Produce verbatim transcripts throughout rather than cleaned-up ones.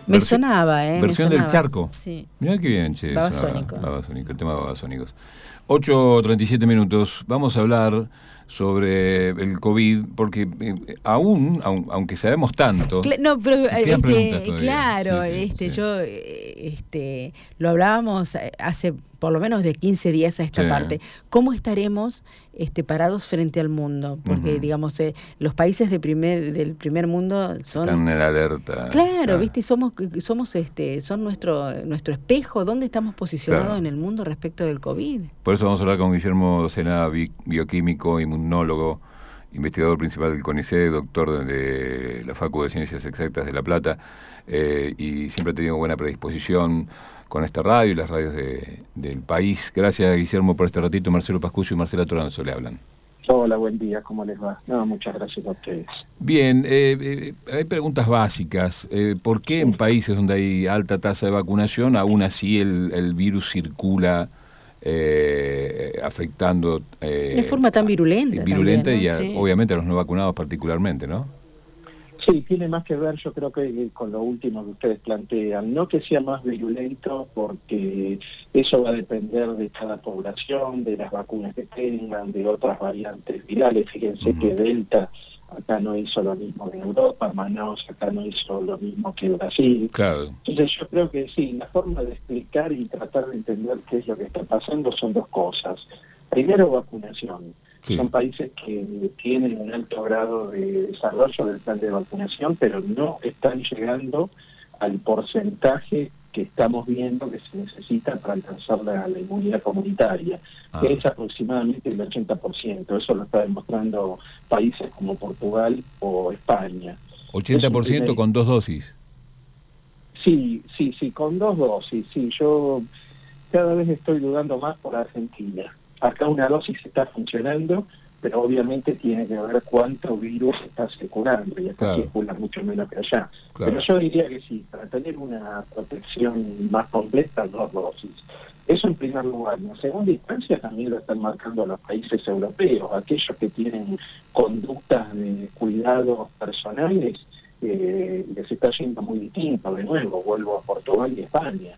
Me versión, sonaba, ¿eh? Versión me del sonaba. charco. Sí. Mirá qué bien, che. Babasónico. Babasónico, el tema de Babasónicos. ocho treinta y siete minutos. Vamos a hablar sobre el COVID, porque eh, aún, aun, aunque sabemos tanto, Cla no, pero quedan preguntas este, todavía. claro, Sí, sí, este, sí. yo, este, lo hablábamos hace por lo menos de quince días a esta Sí. parte. ¿Cómo estaremos este, parados frente al mundo? Porque, uh-huh. digamos, eh, los países de primer, del primer mundo son... Están en alerta. Claro, claro. ¿viste? Somos, somos este, son nuestro, nuestro espejo. ¿Dónde estamos posicionados claro. en el mundo respecto del COVID? Por eso vamos a hablar con Guillermo Senada, bi bioquímico, inmunólogo, investigador principal del CONICET, doctor de la Facu de Ciencias Exactas de La Plata, eh, y siempre ha tenido buena predisposición con esta radio y las radios de, del país. Gracias, Guillermo, por este ratito. Marcelo Pascuccio y Marcela Toranzo le hablan. Hola, buen día, ¿cómo les va? No, muchas gracias a ustedes. Bien, eh, eh, hay preguntas básicas. Eh, ¿Por qué en países donde hay alta tasa de vacunación, aún así el, el virus circula eh, afectando... Eh, de forma tan virulenta. A, virulenta también, ¿no? y a, sí. obviamente a los no vacunados particularmente, ¿no? Sí, tiene más que ver, yo creo que con lo último que ustedes plantean, no que sea más virulento, porque eso va a depender de cada población, de las vacunas que tengan, de otras variantes virales. Fíjense uh-huh. que Delta acá no hizo lo mismo que en Europa, Manaus acá no hizo lo mismo que Brasil. Claro. Entonces yo creo que sí, la forma de explicar y tratar de entender qué es lo que está pasando son dos cosas. Primero, vacunación. Sí. Son países que tienen un alto grado de desarrollo del plan de vacunación, pero no están llegando al porcentaje que estamos viendo que se necesita para alcanzar la, la inmunidad comunitaria, ah. que es aproximadamente el ochenta por ciento. Eso lo está demostrando países como Portugal o España. ¿ochenta por ciento primer... con dos dosis? Sí, sí, sí, con dos dosis. Sí, yo cada vez estoy dudando más por Argentina. Acá una dosis está funcionando, pero obviamente tiene que ver cuánto virus está circulando, y acá claro. circula mucho menos que allá. Claro. Pero yo diría que sí, para tener una protección más completa, dos dosis. Eso en primer lugar. En segunda instancia también lo están marcando los países europeos, aquellos que tienen conductas de cuidados personales, eh, les está yendo muy distinto. De nuevo, vuelvo a Portugal y España.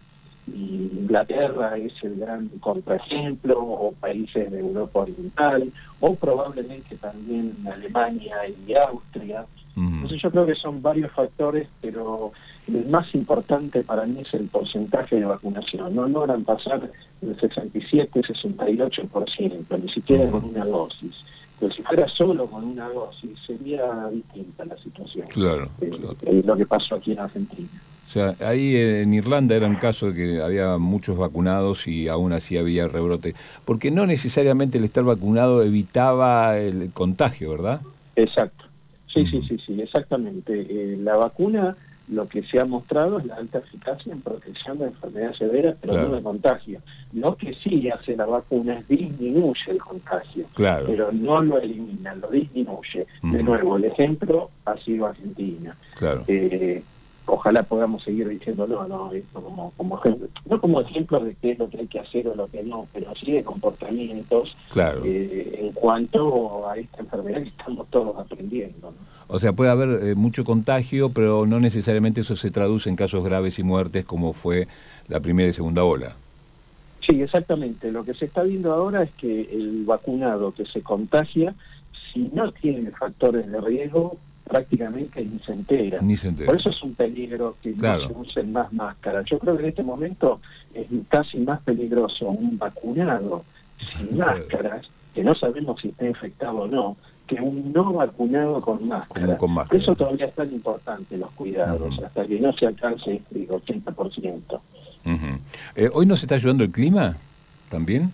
Y Inglaterra es el gran contraejemplo, o países de Europa Oriental, o probablemente también Alemania y Austria. Uh-huh. Entonces yo creo que son varios factores, pero el más importante para mí es el porcentaje de vacunación. No logran pasar del sesenta y siete, sesenta y ocho por ciento, ni siquiera uh-huh. con una dosis. Pero si fuera solo con una dosis, sería distinta la situación. Claro, eh, claro. Eh, lo que pasó aquí en Argentina. O sea, ahí en Irlanda era un caso de que había muchos vacunados y aún así había rebrote. Porque no necesariamente el estar vacunado evitaba el contagio, ¿verdad? Exacto. Sí, uh-huh. sí, sí, sí, exactamente. Eh, la vacuna, lo que se ha mostrado es la alta eficacia en protección de enfermedades severas, pero claro. no de contagio. Lo que sí hace la vacuna es disminuye el contagio, claro. pero no lo elimina, lo disminuye. Uh-huh. De nuevo, el ejemplo ha sido Argentina. Claro. Eh, Ojalá podamos seguir diciéndolo, no, esto como, como ejemplo, no como ejemplo de qué es lo que hay que hacer o lo que no, pero sí de comportamientos claro. eh, en cuanto a esta enfermedad que estamos todos aprendiendo, ¿no? O sea, puede haber eh, mucho contagio, pero no necesariamente eso se traduce en casos graves y muertes como fue la primera y segunda ola. Sí, exactamente. Lo que se está viendo ahora es que el vacunado que se contagia, si no tiene factores de riesgo, prácticamente ni se entera. Ni se entera. Por eso es un peligro que claro. no se usen más máscaras. Yo creo que en este momento es casi más peligroso un vacunado sin claro. máscaras, que no sabemos si está infectado o no, que un no vacunado con máscara. Con máscara. Eso todavía es tan importante, los cuidados, uh-huh. hasta que no se alcance el ochenta por ciento. Uh-huh. eh, ¿Hoy nos está ayudando el clima también?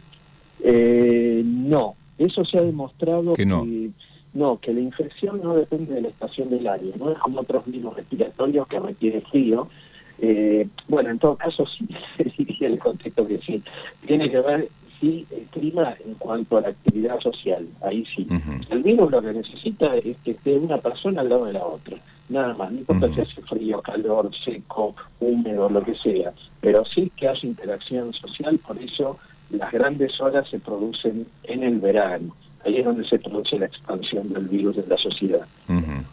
Eh, no, eso se ha demostrado que no. que No, que la infección no depende de la estación del año, no es como otros virus respiratorios que requiere frío. Eh, bueno, en todo caso, sí, diría el contexto que sí. Tiene que ver, sí, el clima en cuanto a la actividad social, ahí sí. Uh-huh. El virus lo que necesita es que esté una persona al lado de la otra, nada más, no importa uh-huh. si hace frío, calor, seco, húmedo, lo que sea, pero sí que haya interacción social, por eso las grandes horas se producen en el verano. Ahí es donde se produce la expansión del virus en la sociedad. Uh-huh, uh-huh.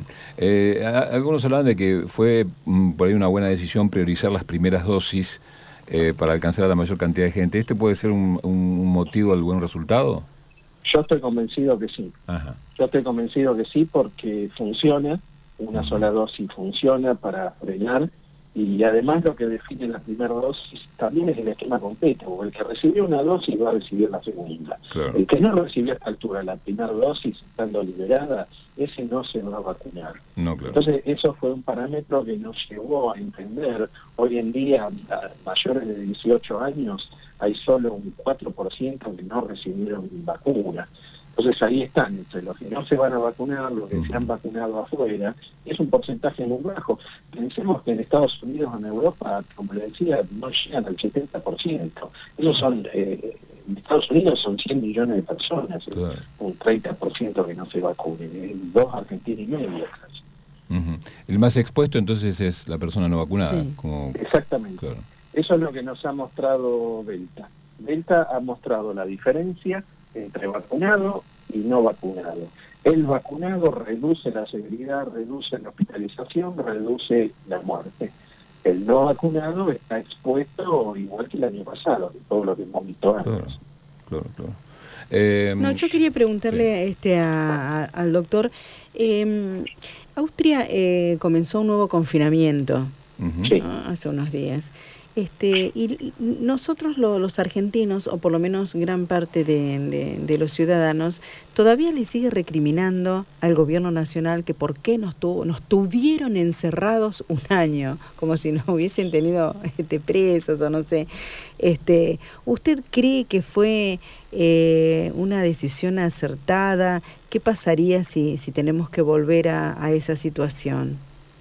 Eh, a- algunos hablan de que fue mm, por ahí una buena decisión priorizar las primeras dosis eh, para alcanzar a la mayor cantidad de gente. ¿Este puede ser un, un motivo al buen resultado? Yo estoy convencido que sí. Ajá. Yo estoy convencido que sí porque funciona, una Ujú. sola dosis funciona para frenar, y además lo que define la primera dosis también es el esquema completo, porque el que recibió una dosis va a recibir la segunda. Claro. El que no recibió a esta altura la primera dosis estando liberada, ese no se va a vacunar. No, claro. Entonces eso fue un parámetro que nos llevó a entender, hoy en día a mayores de dieciocho años hay solo un cuatro por ciento que no recibieron vacuna. Entonces ahí están, entre los que no se van a vacunar, los que se han vacunado afuera, es un porcentaje muy bajo. Pensemos que en Estados Unidos o en Europa, como le decía, no llegan al setenta por ciento. Esos son, eh, en Estados Unidos son cien millones de personas, Claro. un treinta por ciento que no se vacunen, en dos Argentina y medio casi. Ujú. El más expuesto entonces es la persona no vacunada. Sí. Como... Exactamente. Claro. Eso es lo que nos ha mostrado Delta. Delta ha mostrado la diferencia entre vacunado y no vacunado. El vacunado reduce la severidad, reduce la hospitalización, reduce la muerte. El no vacunado está expuesto igual que el año pasado, todo lo que hemos visto antes. Claro, claro, claro. Eh, No, yo quería preguntarle sí. este a, a- al doctor, eh, Austria eh, comenzó un nuevo confinamiento, Ujú. Sí. ¿no? Hace unos días. Este, y nosotros lo- los argentinos, o por lo menos gran parte de, de- de los ciudadanos, todavía le sigue recriminando al gobierno nacional que por qué nos, tuvo, nos tuvieron encerrados un año, como si nos hubiesen tenido este, presos o no sé. Este, ¿usted cree que fue eh, una decisión acertada? ¿Qué pasaría si, si tenemos que volver a, a esa situación?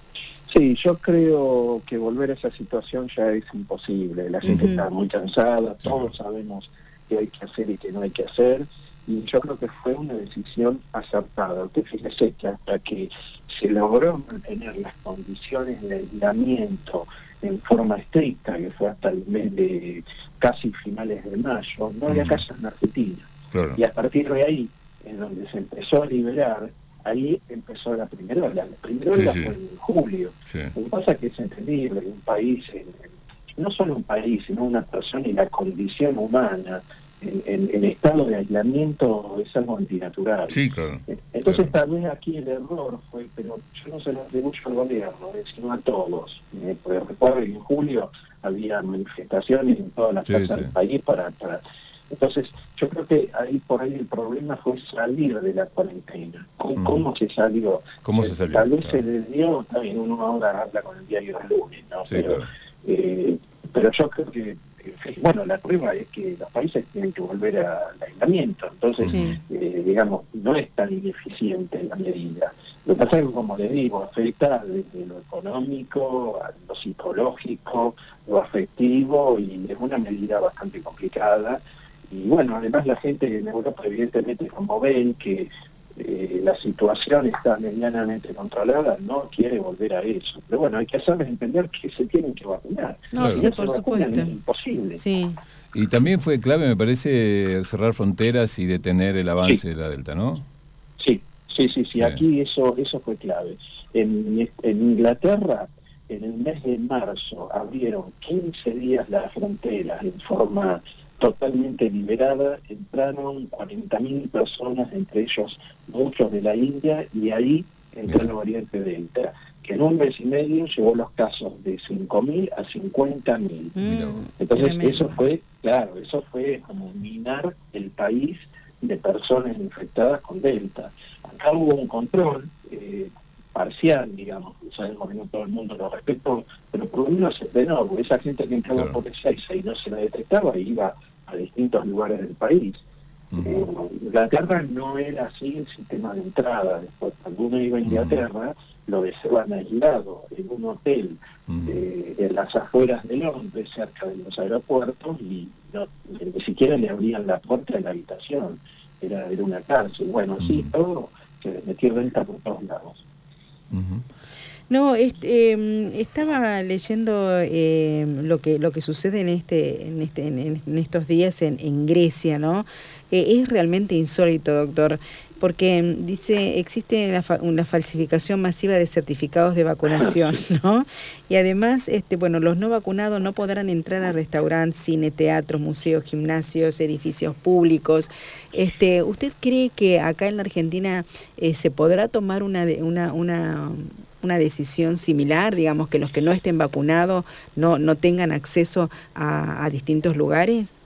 Sí, yo creo que volver a esa situación ya es imposible. La gente Ujú. está muy cansada, todos sabemos qué hay que hacer y qué no hay que hacer, y yo creo que fue una decisión acertada. Usted fíjese que hasta que se logró mantener las condiciones de aislamiento en forma estricta, que fue hasta el mes de casi finales de mayo, no había Ujú. casos en Argentina. Claro. Y a partir de ahí, en donde se empezó a liberar, ahí empezó la primera ola. La primera ola Sí, sí. fue en julio. Sí. Lo que pasa es que es entendible que un país, en- no solo un país, sino una persona y la condición humana en, en- en estado de aislamiento es algo antinatural. Sí, claro. Entonces claro. tal vez aquí el error fue, pero yo no se lo atribuyo al gobierno, eh, sino a todos. Eh, porque recuerdo que en julio había manifestaciones en todas las Sí, plazas sí. del país para, para... Entonces yo creo que ahí por ahí el problema fue salir de la cuarentena. ¿Cómo, Mm. cómo se salió? ¿Cómo Eh, se salió? Tal vez Claro. se les dio, está bien, uno ahora habla con el diario del lunes, ¿no? Sí, pero, claro. eh, pero yo creo que, eh, bueno, la prueba es que los países tienen que volver al aislamiento, entonces, Sí. eh, digamos, no es tan ineficiente la medida. Lo que pasa es que, como les digo, afecta desde lo económico, a lo psicológico, lo afectivo, y es una medida bastante complicada. Y bueno, además la gente en Europa, evidentemente, como ven que eh, la situación está medianamente controlada, no quiere volver a eso. Pero bueno, hay que hacerles entender que se tienen que vacunar. No, Claro. Si sí, no se por vacunan, supuesto. es imposible. Sí. Y también fue clave, me parece, cerrar fronteras y detener el avance Sí. de la Delta, ¿no? Sí, sí, sí, sí, Sí. aquí eso eso fue clave. En, en Inglaterra, en el mes de marzo, abrieron quince días las fronteras en forma totalmente liberada, entraron cuarenta mil personas, entre ellos muchos de la India, y ahí entró Bien. la variante Delta, que en un mes y medio llevó los casos de cinco mil a cincuenta mil. Mira vos. Mm, Entonces tremendo. eso fue, claro, eso fue como minar el país de personas infectadas con Delta. Acá hubo un control eh, parcial, digamos, sabemos que no todo el mundo lo respetó, pero por lo menos se frenó, porque esa gente que entraba Claro. por Ezeiza y no se la detectaba iba a distintos lugares del país. Ujú. Eh, Inglaterra no era así el sistema de entrada. Después, cuando uno iba a Inglaterra, lo dejaban aislado en un hotel Ujú. eh, en las afueras de Londres, cerca de los aeropuertos, y no, ni siquiera le abrían la puerta de la habitación. Era, era una cárcel. Bueno, así Ujú. todo, se les metió Delta por todos lados. Ujú. No, este, eh, estaba leyendo eh, lo que lo que sucede en este en este en, en estos días en, en Grecia, ¿no? Eh, es realmente insólito, doctor. porque dice, existe la fa una falsificación masiva de certificados de vacunación, ¿no? Y además, este, bueno, los no vacunados no podrán entrar a restaurantes, cine, teatros, museos, gimnasios, edificios públicos. Este, ¿usted cree que acá en la Argentina eh, se podrá tomar una, una, una, una decisión similar, digamos, que los que no estén vacunados no, no tengan acceso a, a distintos lugares?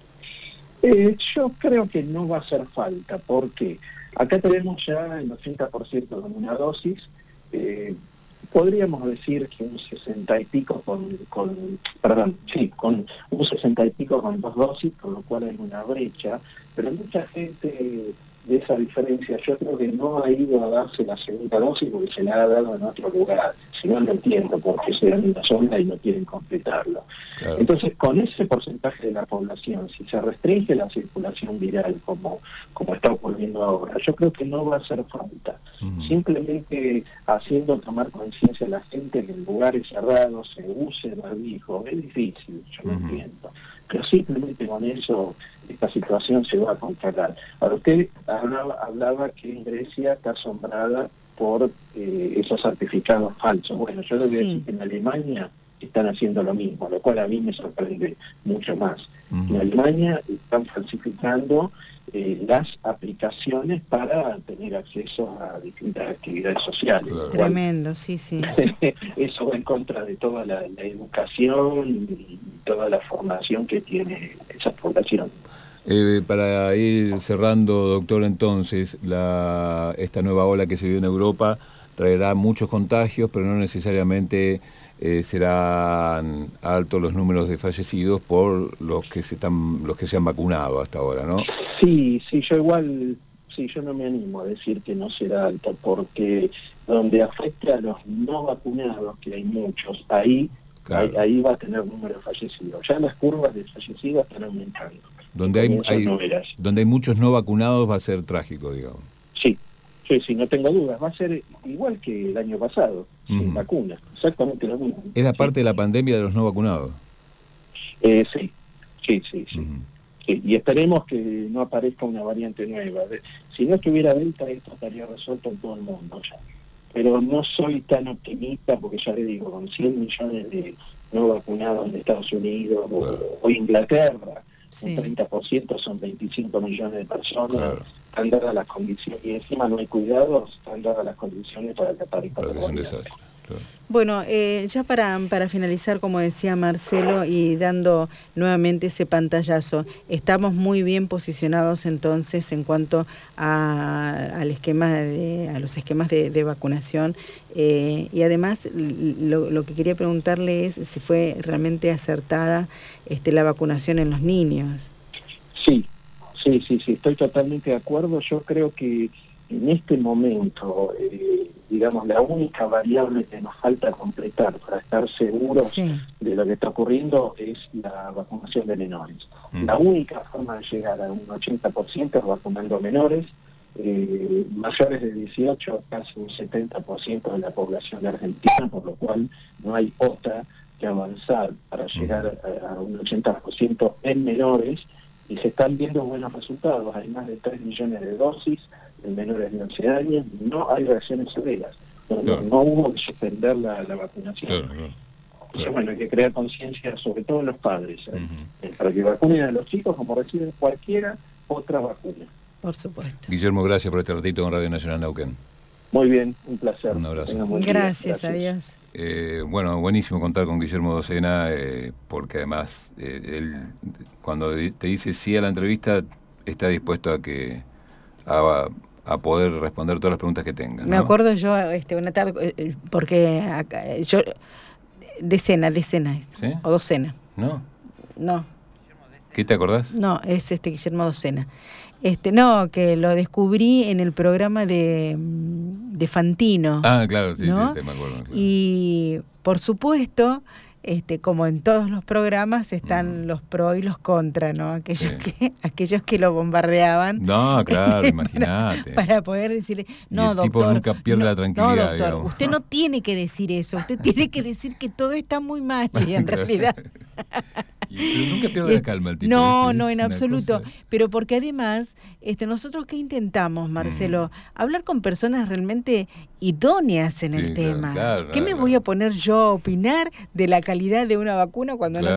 Eh, yo creo que no va a hacer falta, porque acá tenemos ya el ochenta por ciento de una dosis, eh, podríamos decir que un sesenta y pico con, con, perdón, sí, con un sesenta y pico con dos dosis, con lo cual hay una brecha, pero mucha gente de esa diferencia yo creo que no ha ido a darse la segunda dosis porque se la ha dado en otro lugar, si no lo entiendo porque se dan una sola y no quieren completarlo. Claro. Entonces, con ese porcentaje de la población, si se restringe la circulación viral como, como está ocurriendo ahora, yo creo que no va a hacer falta. Uh-huh. Simplemente haciendo tomar conciencia a la gente que en lugares cerrados se use el barbijo, es difícil, yo lo uh-huh. entiendo. Pero simplemente con eso esta situación se va a controlar. Ahora, usted hablaba, hablaba que en Grecia está asombrada por eh, esos certificados falsos. Bueno, yo le voy a decir que en Alemania están haciendo lo mismo, lo cual a mí me sorprende mucho más. Uh-huh. En Alemania están falsificando eh, las aplicaciones para tener acceso a distintas actividades sociales. Claro. Tremendo, sí, sí. Eso va en contra de toda la, la educación y toda la formación que tiene esa población. Eh, para ir cerrando, doctor, entonces, la, esta nueva ola que se vive en Europa traerá muchos contagios, pero no necesariamente eh, serán altos los números de fallecidos por los que se están, los que se han vacunado hasta ahora, ¿no? Sí, sí, yo igual, sí, yo no me animo a decir que no será alto, porque donde afecta a los no vacunados, que hay muchos, ahí, claro. ahí, ahí va a tener número de fallecidos. Ya las curvas de fallecidos están aumentando. Donde hay, hay, donde hay muchos no vacunados va a ser trágico, digamos. Sí, sí, sí, no tengo dudas. Va a ser igual que el año pasado, uh-huh. sin vacuna, exactamente lo mismo. ¿Es la sí. parte de la pandemia de los no vacunados? Eh, sí, sí, sí, sí. Uh-huh. sí. Y esperemos que no aparezca una variante nueva. Si no estuviera Delta, esto estaría resuelto en todo el mundo ya. Pero no soy tan optimista porque ya le digo, con cien millones de no vacunados en Estados Unidos claro. o, o Inglaterra, sí. un treinta por ciento son veinticinco millones de personas, claro. están dadas las condiciones, y encima no hay cuidados, están dadas las condiciones para que aparezca la variante. Claro. Bueno, eh, ya para, para finalizar, como decía Marcelo, y dando nuevamente ese pantallazo, estamos muy bien posicionados entonces en cuanto a, al esquema de, a los esquemas de, de vacunación, eh, y además lo, lo que quería preguntarle es si fue realmente acertada este, la vacunación en los niños. Sí, sí, sí, sí, estoy totalmente de acuerdo. Yo creo que en este momento, eh, digamos, la única variable que nos falta completar para estar seguros sí. de lo que está ocurriendo es la vacunación de menores. Mm. La única forma de llegar a un ochenta por ciento es vacunando menores, eh, mayores de dieciocho, casi un setenta por ciento de la población de Argentina, por lo cual no hay otra que avanzar para llegar a, a un ochenta por ciento en menores, y se están viendo buenos resultados. Hay más de tres millones de dosis en menores de once años, no hay reacciones severas. No, claro. no hubo que suspender la, la vacunación. Claro, claro. Entonces, claro. bueno, hay que crear conciencia, sobre todo en los padres, ¿eh? uh-huh. eh, para que vacunen a los chicos como reciben cualquiera otra vacuna. Por supuesto. Guillermo, gracias por este ratito en Radio Nacional Neuquén. Muy bien, un placer. Un abrazo. Gracias, adiós. Eh, bueno, buenísimo contar con Guillermo Docena, eh, porque además eh, él cuando te dice sí a la entrevista está dispuesto a que a, a poder responder todas las preguntas que tenga, ¿no? Me acuerdo yo este una tarde, porque acá, yo decena, decena ¿Sí? o docena. No. No. ¿Qué te acordás? No, es este Guillermo Docena. Este, no, que lo descubrí en el programa de, de Fantino. Ah, claro, sí, ¿no? sí, sí, me acuerdo. Claro. Y por supuesto, este, como en todos los programas, están mm. los pro y los contra, ¿no? Aquellos sí. que, aquellos que lo bombardeaban. No, claro, imagínate. Para, para poder decirle, no, y el doctor. Tipo nunca pierde no, la tranquilidad. No, doctor, digamos. usted no tiene que decir eso. Usted tiene que decir que todo está muy mal, y en realidad. Pero nunca pierde la calma el tipo. No, ¿viste? no, Es en una absoluto. cosa- Pero porque además, este, nosotros qué intentamos, Marcelo, hablar con personas realmente idóneas en Sí, el claro, tema. claro, ¿Qué me claro. voy a poner yo a opinar de la calidad de una vacuna cuando Claro. no